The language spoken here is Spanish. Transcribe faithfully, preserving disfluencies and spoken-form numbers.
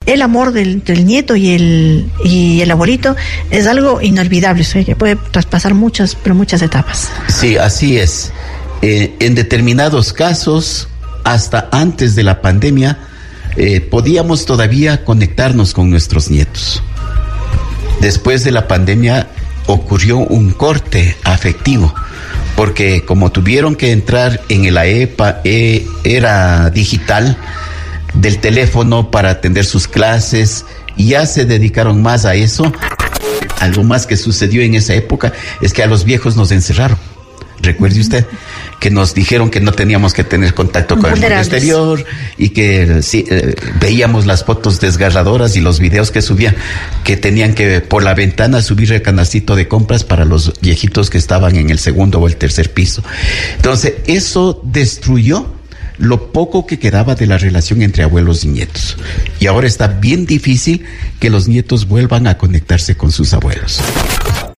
el amor del, del nieto y el, y el abuelito es algo inolvidable, o sea, que puede traspasar muchas, pero muchas etapas. Sí, así es. Eh, en determinados casos, hasta antes de la pandemia, eh, podíamos todavía conectarnos con nuestros nietos. Después de la pandemia ocurrió un corte afectivo, porque como tuvieron que entrar en la EPA, eh, era digital, del teléfono para atender sus clases, ya se dedicaron más a eso. Algo más que sucedió en esa época es que a los viejos nos encerraron. Recuerde usted que nos dijeron que no teníamos que tener contacto con el mundo exterior y que sí, eh, veíamos las fotos desgarradoras y los videos que subían, que tenían que por la ventana subir el canastito de compras para los viejitos que estaban en el segundo o el tercer piso. Entonces, eso destruyó lo poco que quedaba de la relación entre abuelos y nietos. Y ahora está bien difícil que los nietos vuelvan a conectarse con sus abuelos.